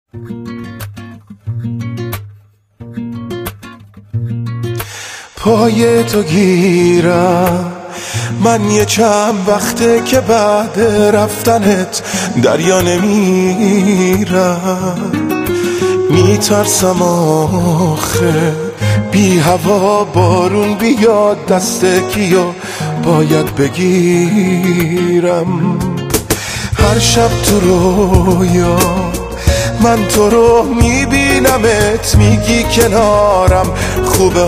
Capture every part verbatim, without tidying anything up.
پای تو گیرم من یه چند وقته که بعد رفتنت دریا نمیرم، میترسم آخه بی هوا بارون بیاد دست کیو باید بگیرم. هر شب تو رویا من تو رو میبینمت، میگی کنارم خوبه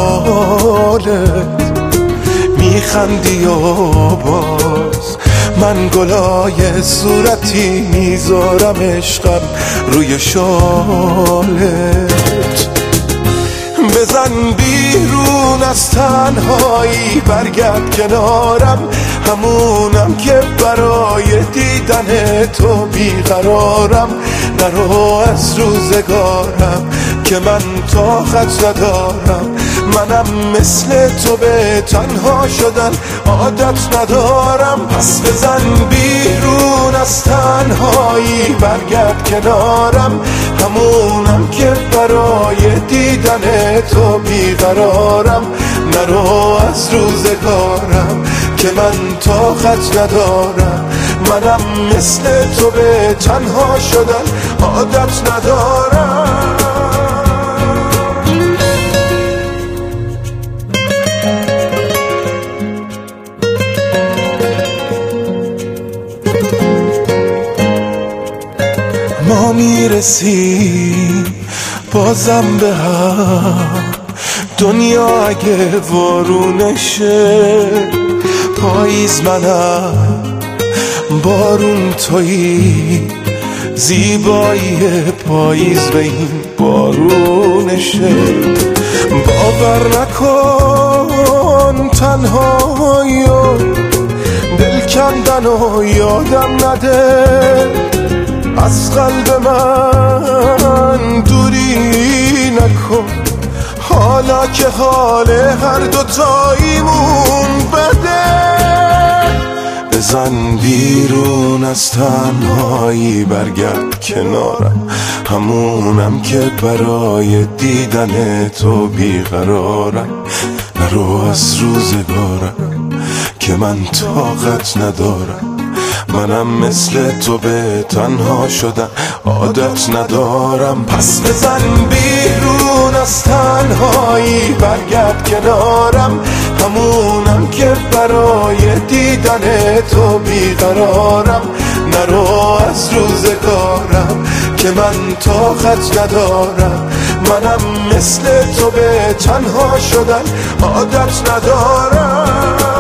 حالت، میخندی و باز من گلای صورتی میذارم عشقم روی شالت. بزن بیرون از تنهایی برگرد کنارم، همونم که برای دیدن تو بیقرارم. نرو از روزگارم که من طاقت ندارم، منم مثل تو به تنها شدن عادت ندارم. پس بزن بیرون از تنهایی برگرد کنارم، همونم که برای دیدن تو بیقرارم. نرو از روزگارم که من طاقت ندارم، منم مثل تو به تنها شدن عادت ندارم. ما میرسیم بازم به هم، دنیا اگه وارونشه پاییز منم بارون تویی، زیبایی پاییز به این بارونشه. باور نکن تنهایی و دل کندن و یادم نده، از قلب من دوری نکن حالا که حال هر دوتاییمون بده. بزن بیرون از تنهایی برگرد کنارم، همونم که برای دیدن تو بیقرارم. نرو از روزگارم که من طاقت ندارم، منم مثل تو به تنها شدن عادت ندارم. پس بزن بیرون از تنهایی برگرد کنارم، همونم که برای دیدن تو بیقرارم. نرو از روزگارم که من طاقت ندارم، منم مثل تو به تنها شدن عادت ندارم.